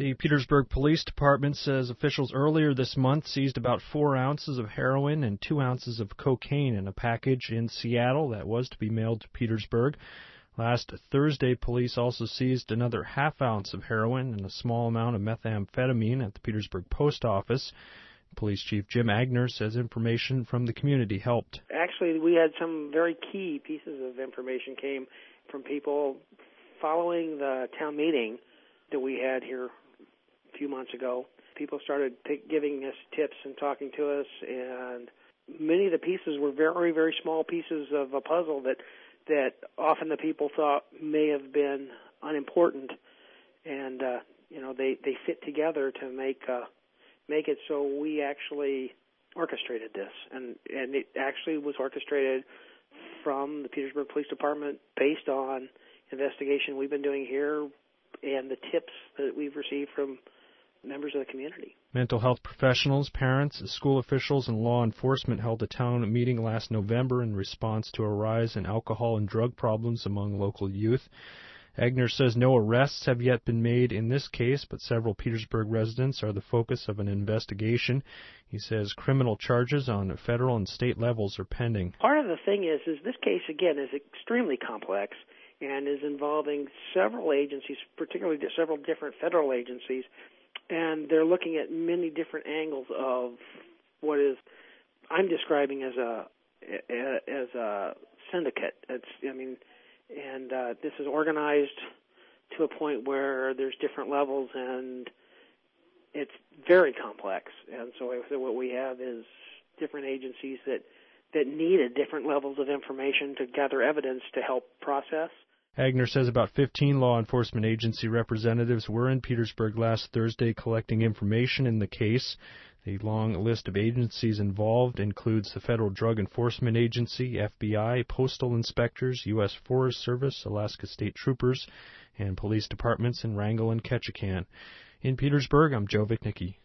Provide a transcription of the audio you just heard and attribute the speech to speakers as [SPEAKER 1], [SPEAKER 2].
[SPEAKER 1] The Petersburg Police Department says officials earlier this month seized about 4 ounces of heroin and 2 ounces of cocaine in a package in Seattle that was to be mailed to Petersburg. Last Thursday, police also seized another half ounce of heroin and a small amount of methamphetamine at the Petersburg Post Office. Police Chief Jim Agner says information from the community helped.
[SPEAKER 2] Actually, we had some very key pieces of information came from people following the town meeting that we had here a few months ago. People started giving us tips and talking to us, and many of the pieces were very, very small pieces of a puzzle that often the people thought may have been unimportant, and they fit together to make it so we actually orchestrated this, and it actually was orchestrated from the Petersburg Police Department based on investigation we've been doing here and the tips that we've received from members of the community.
[SPEAKER 1] Mental health professionals, parents, school officials, and law enforcement held a town meeting last November in response to a rise in alcohol and drug problems among local youth. Agner says no arrests have yet been made in this case, but several Petersburg residents are the focus of an investigation. He says criminal charges on federal and state levels are pending.
[SPEAKER 2] Part of the thing is this case, again, is extremely complex and is involving several agencies, particularly several different federal agencies, and they're looking at many different angles of what I'm describing as a syndicate. This is organized to a point where there's different levels, and it's very complex. And so what we have is different agencies that needed different levels of information to gather evidence to help process.
[SPEAKER 1] Agner says about 15 law enforcement agency representatives were in Petersburg last Thursday collecting information in the case. The long list of agencies involved includes the Federal Drug Enforcement Agency, FBI, postal inspectors, U.S. Forest Service, Alaska State Troopers, and police departments in Wrangell and Ketchikan. In Petersburg, I'm Joe Vichnicki.